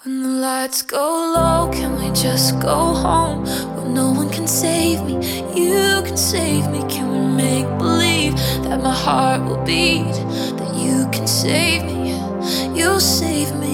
When the lights go low, can we just go home? Where no one can save me, you can save me. Can we make believe that my heart will beat, that you can save me, you'll save me?